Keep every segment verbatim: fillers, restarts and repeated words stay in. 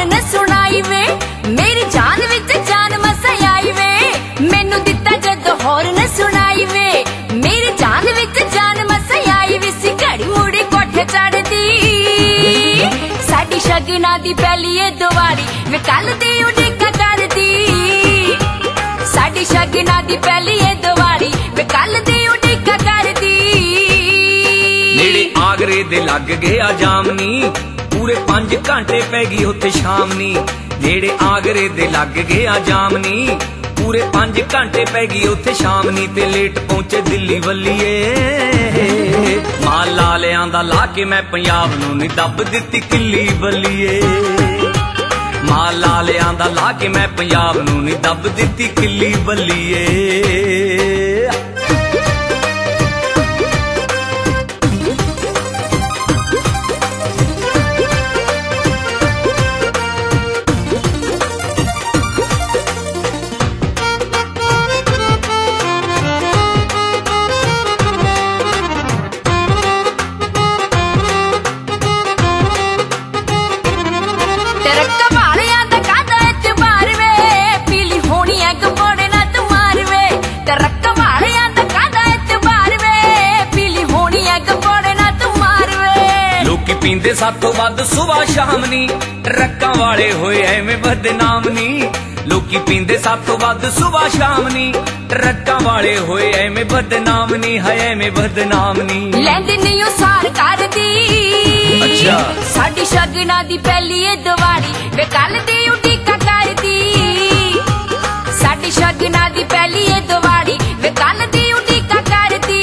न सुनाई वे मेरी जान विच जान मसा आई वे मैनू दिता जदों होर न सुनाई वे मेरी जान विच जान मसा आई वे सी घड़ी मुड़ी कोठे चढ़दी साडी शगना दी पहली ए दिवाली वे कल दी उड़ीका करदी साडी शगना दी पहली ए दिवाली वे कल दी उड़ीका करदी नेड़े आगरे दे लग गया जामनी पूरे पांच घंटे पै गई उत्थे शामनी नेड़े आगरे दे लग गया जामनी पूरे पांच घंटे पै गई उत्थे शामनी ते लेट पहुंचे दिल्ली वल्लीए माल लालियां दा ला के मैं पंजाब नूं नी दब दित्ती किल्ली वल्लीए माल लालियां दा ला के मैं पंजाब नूं नी दब दित्ती किल्ली वल्लीए पींदे साथों वध सुबह शामनी ट्रक्कां वाले होए एवें बदनाम नी लोकी पींदे साथों वध सुबह शामनी ट्रक्कां वाले होए एवें बदनाम नी है एवें बदनाम नी लैंदी नी ओ सार करदी अच्छा साडी शगना दी पहली ए दिवाली वे कल दी उड़ीका करदी साडी शगना दी पहली ए दिवाली वे कल दी उड़ीका करदी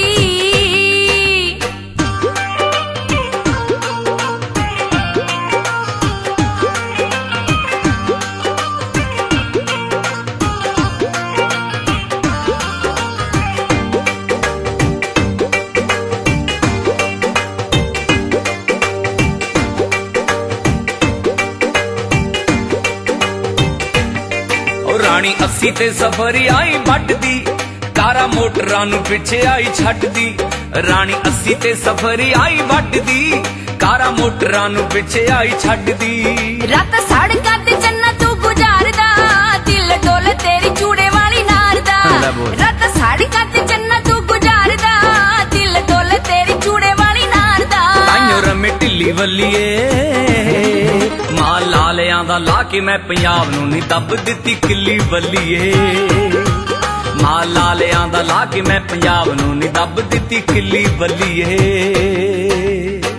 रानी अस्सी ते सफरी आई बटदी कारा मोटरां नूं पिछे आई छड्डदी रानी अस्सी ते सफरी आई बटदी कारा मोटरां नूं पिछे आई छड्डदी रात सड़कां ते चन्ना तू गुजारदा दिल डोल तेरी चूड़े वाली नार दा रात सड़कां ते चन्ना तू गुजारदा दिल डोल तेरी चूड़े वाली नार दा ताइयों रमे ढिल्ली वल्लीए माल लालियां दा ला के मैं पंजाब नूं नी दब दित्ती किल्ली वल्लीए माल लालियां दा ला के मैं पंजाब नूं नी दब दित्ती किल्ली वल्लीए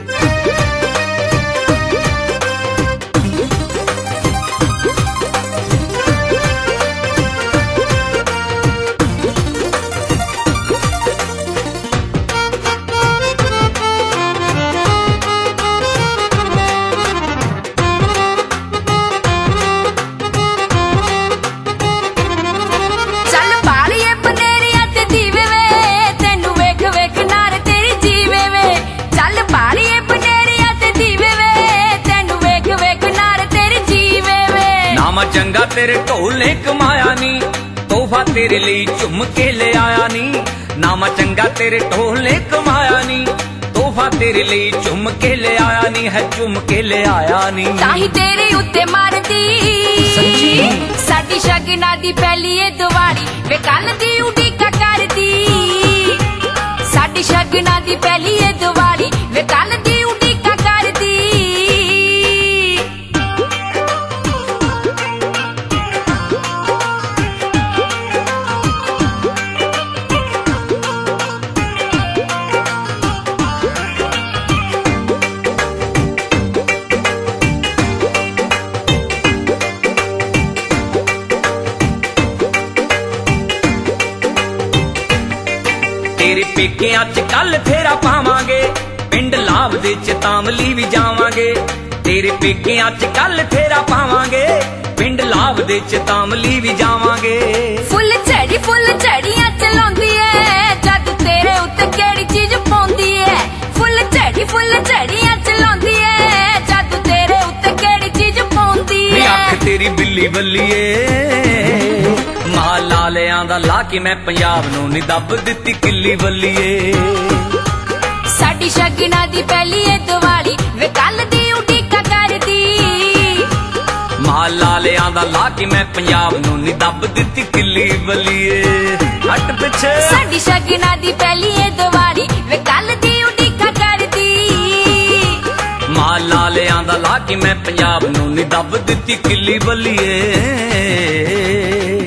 चंगा तेरे ढोल ने कमाया नी तोहफा तेरे लिए झुम के ले आया नी नामा चंगा तेरे ढोल ने कमाया नी तोहफा तेरे लिए झुम के ले आया नी है झुम के ले आया नी ताही तेरे उत्ते मारदी साडी शगना दी पहली ए दिवाली वे कल दी उड़ीका करदी साडी शगना दी पहली ए दिवाली वे कल दी उड़ीका करदी तेरे पेकियां च कल फेरा पावांगे पिंड लाभ दे च तामली भी जावांगे तेरे पेकियां च कल फेरा पावांगे पिंड लाभ दे च तामली भी जावांगे फुल झड़ी फुल झड़ियां चलाउंदी ऐ जद तेरे उत्ते केड़ी चीज पौंदी ऐ फुल झड़ी फुल झड़ियां चलाउंदी ऐ जद तेरे उत्ते केड़ी चीज पौंदी ऐ अख तेरी बिल्ली बल्लीए माल लालियां दा ला के मैं पंजाब नूं नी दब दित्ती किल्ली वल्लीए साडी शगना दी पहली ए दिवाली वे कल दी उड़ीका करदी ਕੇ ਮੈਂ ਪੰਜਾਬ ਨੂੰ ਨੀ ਦੱਬ ਦਿੱਤੀ ਕਿੱਲੀ ਬਲੀਏ ਹੱਟ ਪਿੱਛੇ ਸਾਡੀ ਸ਼ਗਨਾਂ ਦੀ ਪਹਿਲੀ ਏ ਦੀਵਾਲੀ ਵੇ ਕੱਲ ਦੀ ਉਡੀਕਾ ਕਰਦੀ ਮਾਲ ਲਾਲਿਆਂ ਦਾ ਲਾ ਕੇ ਮੈਂ ਪੰਜਾਬ ਨੂੰ ਨੀ ਦੱਬ ਦਿੱਤੀ ਕਿੱਲੀ ਬਲੀਏ